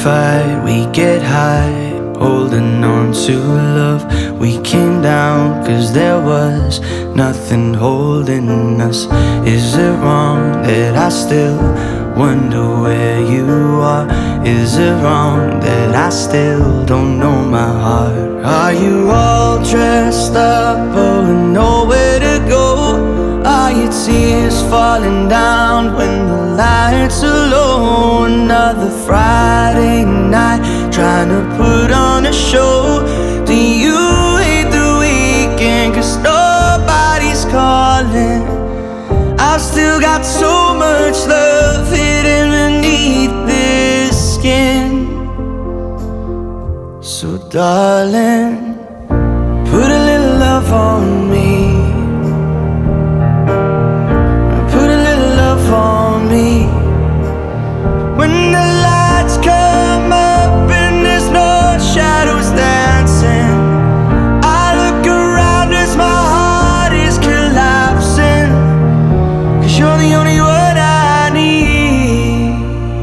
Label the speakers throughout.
Speaker 1: fight, we get high, holding on to love. We came down cause there was nothing holding us. Is it wrong that I still wonder where you are? Is it wrong that I still don't know my heart? Are you all dressed up but with nowhere to go? Are your tears falling down when the lights are low? Another Friday night trying to put on a show. Do you hate the weekend cause nobody's calling? I've still got so much love hidden beneath this skin. So darling, put a little love on me. Put a little love on me. When the lights come up and there's no shadows dancing, I look around as my heart is collapsing. Cause you're the only one I need.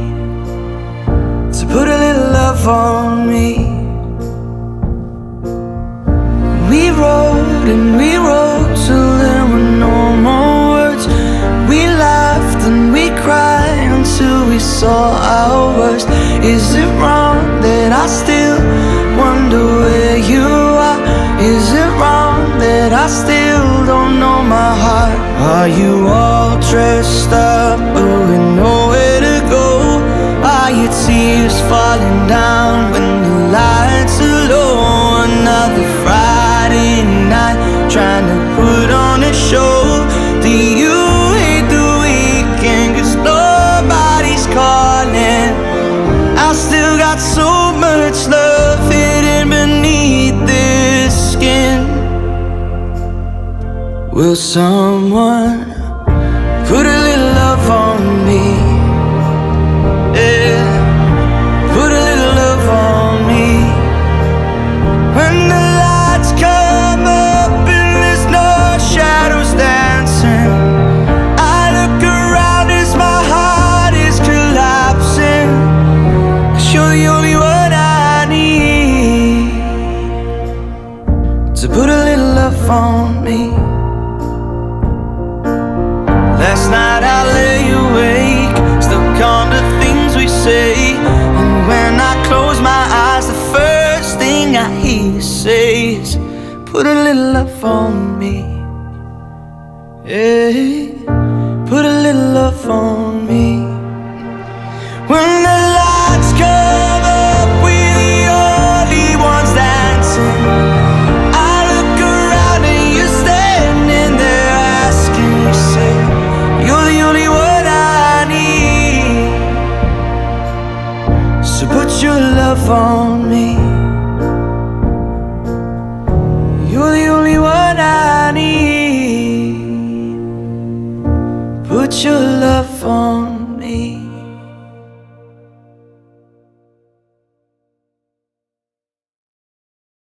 Speaker 1: So put a little love on me. We rode and we rode till there were no more words. We laughed and we cried until we saw our worst. Is it wrong that I still wonder where you are? Is it wrong that I still don't know my heart? Are you all dressed up but with nowhere to go? Are your tears falling down when the lights are low? Another Friday night trying to put on a show. Do you hate the weekend cause nobody's calling? I still got so much love hidden beneath this skin. Will someone put a little love on me? Yeah, put a little love on me. When the lights come up and there's no shadows dancing, I look around as my heart is collapsing. Cause you're the only one I need. So put a little love on me. Last night I lay awake, stuck on the things we say. And when I close my eyes, the first thing I hear you say is, put a little love on me. Yeah, put a little love on me. When the lights come up, we're the only ones dancing. I look around and you're standing there asking yourself, you're the only one I need. So put your love on me. You're the only one I need. Put your